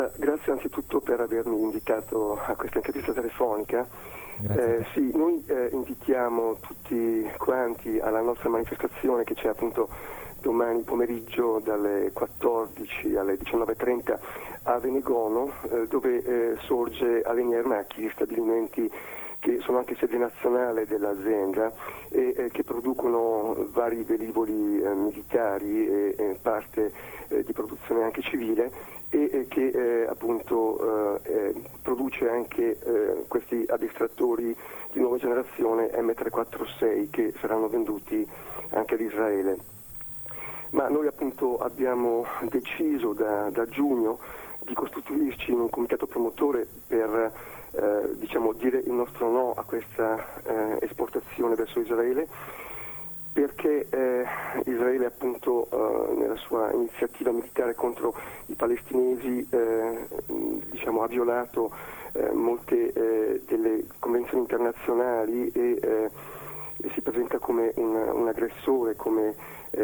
Grazie anzitutto per avermi invitato a questa intervista telefonica. Sì, noi invitiamo tutti quanti alla nostra manifestazione che c'è appunto domani pomeriggio dalle 14 alle 19:30 a Venegono, dove sorge Alenia Aermacchi, stabilimenti che sono anche sede nazionale dell'azienda e che producono vari velivoli militari e parte di produzione anche civile e che appunto produce anche questi addestratori di nuova generazione M346 che saranno venduti anche ad Israele. Ma noi appunto abbiamo deciso da giugno di costituirci in un comitato promotore per dire il nostro no a questa esportazione verso Israele, perché Israele appunto nella sua iniziativa militare contro i palestinesi ha violato molte delle convenzioni internazionali e si presenta come un aggressore, come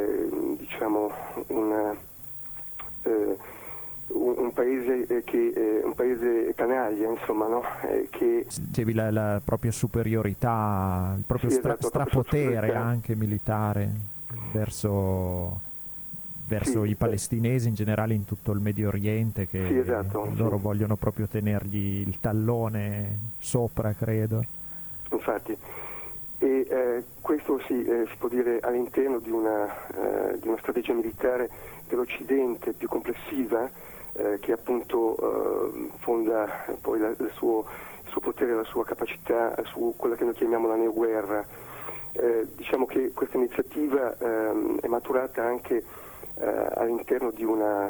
un paese canaglia, insomma, no? Che dicevi la propria superiorità, il proprio sì, esatto, strapotere anche militare verso i palestinesi in generale in tutto il Medio Oriente, che sì, esatto, loro vogliono proprio tenergli il tallone sopra, credo. Infatti, e questo si può dire all'interno di una strategia militare dell'Occidente più complessiva, che appunto fonda poi il suo potere, la sua capacità su quella che noi chiamiamo la neoguerra. Diciamo che questa iniziativa è maturata anche all'interno di una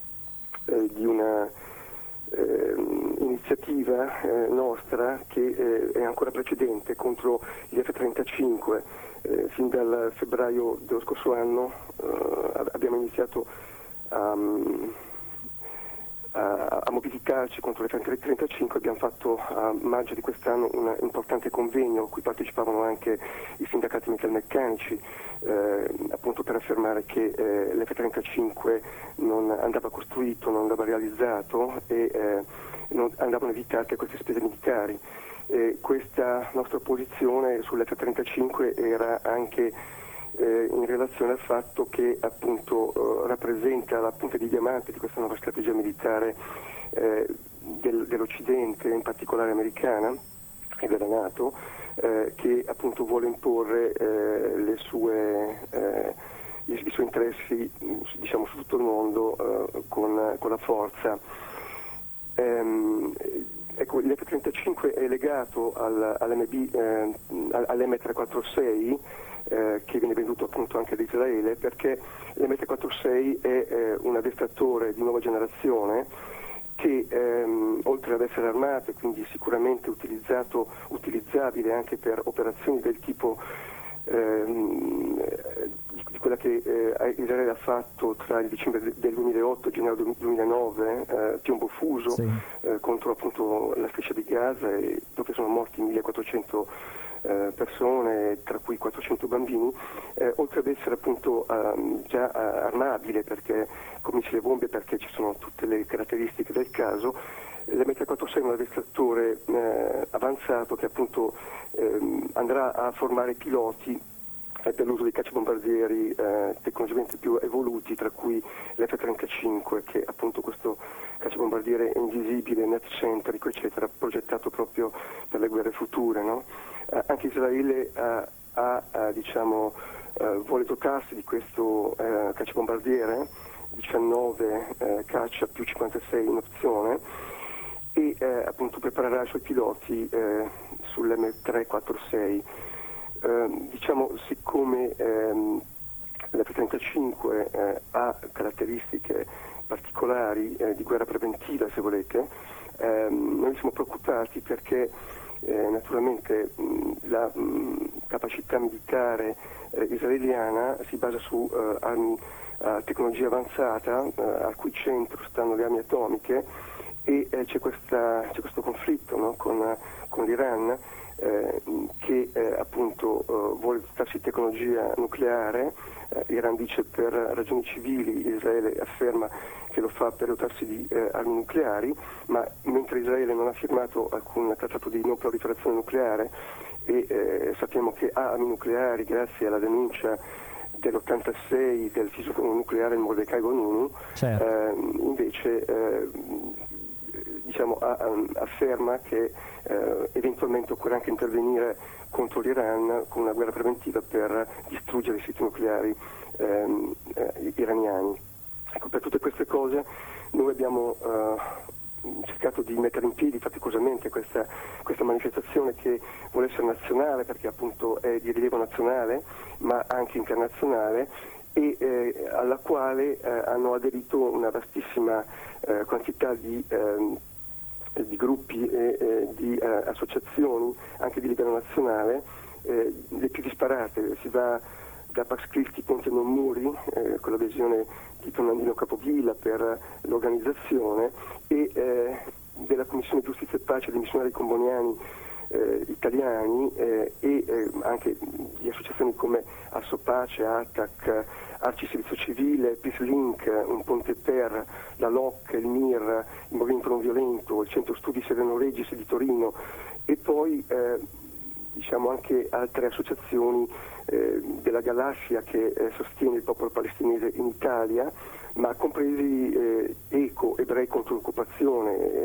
iniziativa nostra che è ancora precedente contro gli F-35. Fin dal febbraio dello scorso anno abbiamo iniziato a mobilitarci contro le F-35. Abbiamo fatto a maggio di quest'anno un importante convegno a cui partecipavano anche i sindacati metalmeccanici, appunto per affermare che l'F-35 non andava costruito, non andava realizzato e non andavano evitate queste spese militari. Questa nostra posizione sull'F-35 era anche in relazione al fatto che appunto rappresenta la punta di diamante di questa nuova strategia militare dell'Occidente, in particolare americana e della NATO, che appunto vuole imporre i suoi interessi su tutto il mondo con la forza. Ecco, l'F-35 è legato all'M346 che viene venduto appunto anche ad Israele, perché l'M346 è un addestratore di nuova generazione che oltre ad essere armato e quindi sicuramente utilizzabile anche per operazioni del tipo di quella che Israele ha fatto tra il dicembre del 2008 e gennaio 2009, piombo fuso, sì, contro appunto la striscia di Gaza, dove sono morti 1400 persone, tra cui 400 bambini, oltre ad essere appunto già armabile perché con missili bombe, perché ci sono tutte le caratteristiche del caso. L'M346 è un addestratore avanzato che appunto andrà a formare piloti per l'uso dei cacciabombardieri tecnologicamente più evoluti, tra cui l'F-35, che è appunto questo cacciabombardiere invisibile, net-centrico, eccetera, progettato proprio per le guerre future, no? Anche Israele vuole dotarsi di questo cacciabombardiere, 19 caccia più 56 in opzione, e appunto preparerà i suoi piloti sull'M346. Siccome l'F-35 ha caratteristiche particolari di guerra preventiva, se volete, noi siamo preoccupati perché naturalmente la capacità militare israeliana si basa su armi a tecnologia avanzata, al cui centro stanno le armi atomiche, e c'è questo conflitto, no? con l'Iran che appunto vuole dotarsi di tecnologia nucleare. L'Iran dice per ragioni civili, Israele afferma che lo fa per dotarsi di armi nucleari, ma mentre Israele non ha firmato alcun trattato di non proliferazione nucleare e sappiamo che ha armi nucleari grazie alla denuncia dell'86 del fisico nucleare Mordechai Vanunu, certo. invece afferma che eventualmente occorre anche intervenire contro l'Iran con una guerra preventiva per distruggere i siti nucleari iraniani. Ecco, per tutte queste cose noi abbiamo cercato di mettere in piedi faticosamente questa manifestazione che vuole essere nazionale, perché appunto è di rilievo nazionale ma anche internazionale, e alla quale hanno aderito una vastissima quantità di gruppi e di associazioni anche di livello nazionale, le più disparate. Si va da Pax Christi Ponte Non Muri, con l'adesione di Tonandino Capovilla per l'organizzazione, e della Commissione Giustizia e Pace dei missionari comboniani italiani, e anche di associazioni come Assopace, ATAC, Arci Servizio Civile, Peace Link, Un Ponte Per, la LOC, il MIR, il Movimento Non Violento, il Centro Studi Sereno Regis di Torino, e poi anche altre associazioni della galassia che sostiene il popolo palestinese in Italia, ma compresi ECO, Ebrei contro l'occupazione,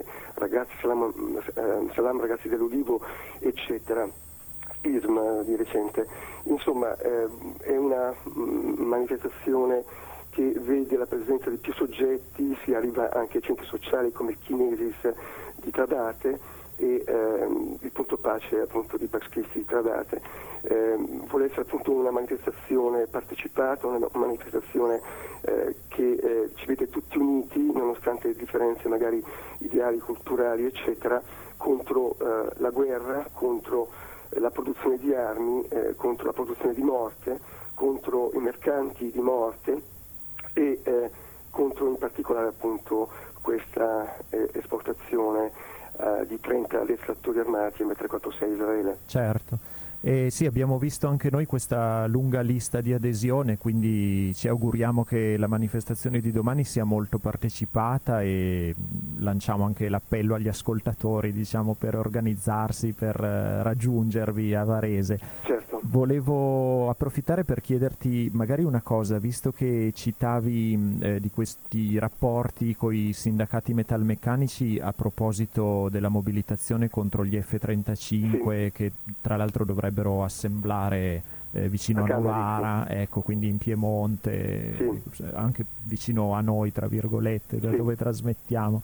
Salam Ragazzi dell'Ulivo, eccetera, ISM di recente. Insomma, è una manifestazione che vede la presenza di più soggetti, si arriva anche ai centri sociali come il Kinesis di Tradate e il Punto Pace appunto di Pax Christi di Tradate. Vuole essere appunto una manifestazione partecipata, una manifestazione che ci vede tutti uniti, nonostante le differenze magari ideali, culturali, eccetera, contro la guerra, contro la produzione di armi, contro la produzione di morte, contro i mercanti di morte e contro in particolare appunto questa esportazione di 30 estrattori armati M346 Israele. Certo. Sì, abbiamo visto anche noi questa lunga lista di adesione, quindi ci auguriamo che la manifestazione di domani sia molto partecipata e lanciamo anche l'appello agli ascoltatori, per organizzarsi, per raggiungervi a Varese. Certo. Volevo approfittare per chiederti magari una cosa, visto che citavi di questi rapporti con i sindacati metalmeccanici a proposito della mobilitazione contro gli F-35, sì, che tra l'altro dovrebbero assemblare vicino a Novara, ecco, quindi in Piemonte, sì, anche vicino a noi, tra virgolette, da dove trasmettiamo.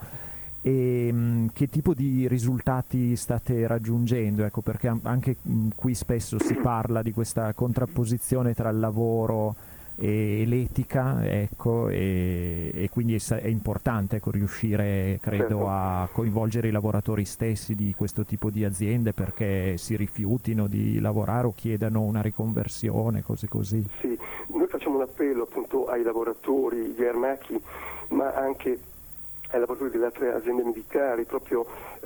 E che tipo di risultati state raggiungendo? Ecco, perché anche qui spesso si parla di questa contrapposizione tra il lavoro e l'etica, ecco, e quindi è importante, ecco, riuscire, credo, certo, a coinvolgere i lavoratori stessi di questo tipo di aziende perché si rifiutino di lavorare o chiedano una riconversione, cose così. Sì, noi facciamo un appello appunto ai lavoratori, gli armati, ma anche ai lavoratori delle altre aziende militari, proprio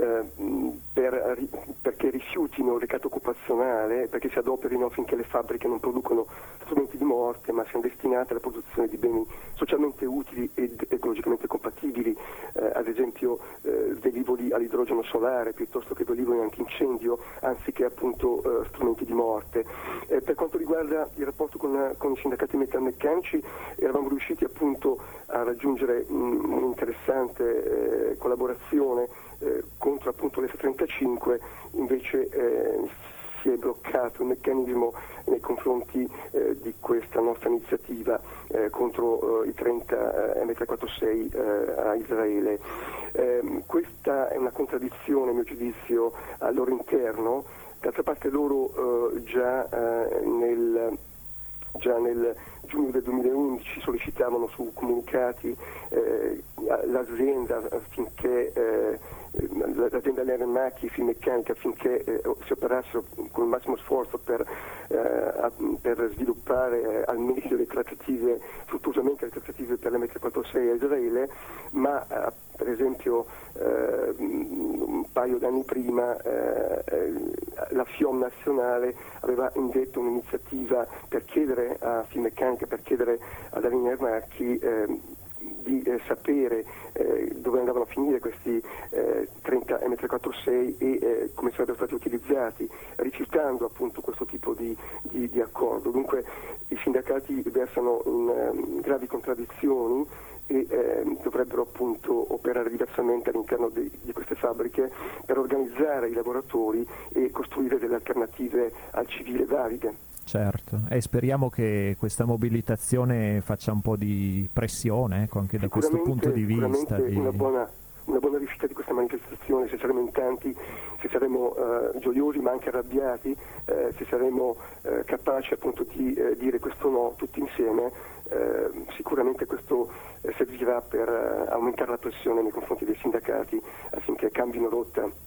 perché rifiutino il ricatto occupazionale, perché si adoperino affinché le fabbriche non producono strumenti di morte, ma siano destinate alla produzione di beni socialmente utili ed ecologicamente compatibili, ad esempio velivoli all'idrogeno solare piuttosto che velivoli antincendio, anziché appunto strumenti di morte. Per quanto riguarda il rapporto con i sindacati metalmeccanici, eravamo riusciti appunto a raggiungere un'interessante collaborazione contro appunto l'F-35, invece si è bloccato il meccanismo nei confronti di questa nostra iniziativa contro i 30 M346 a Israele. Questa è una contraddizione, a mio giudizio, al loro interno. D'altra parte loro già nel giugno del 2011 sollecitavano su comunicati l'azienda affinché l'azienda Lermacchi Finmeccanica affinché si operassero con il massimo sforzo per sviluppare al meglio le trattative, fruttuosamente le trattative per l'M346 a Israele, ma per esempio un paio d'anni prima la FIOM nazionale aveva indetto un'iniziativa per chiedere a Finmeccanica, per chiedere ad Alina Lermacchi di sapere dove andavano a finire questi 30 M346 e come sarebbero stati utilizzati, rifiutando appunto questo tipo di accordo. Dunque i sindacati versano in gravi contraddizioni e dovrebbero appunto operare diversamente all'interno di queste fabbriche per organizzare i lavoratori e costruire delle alternative al civile valide. Certo, e speriamo che questa mobilitazione faccia un po' di pressione, ecco, anche da questo punto di vista. Una buona riuscita di questa manifestazione, se saremo in tanti, se saremo gioiosi ma anche arrabbiati, se saremo capaci appunto di dire questo no tutti insieme, sicuramente questo servirà per aumentare la pressione nei confronti dei sindacati affinché cambino rotta.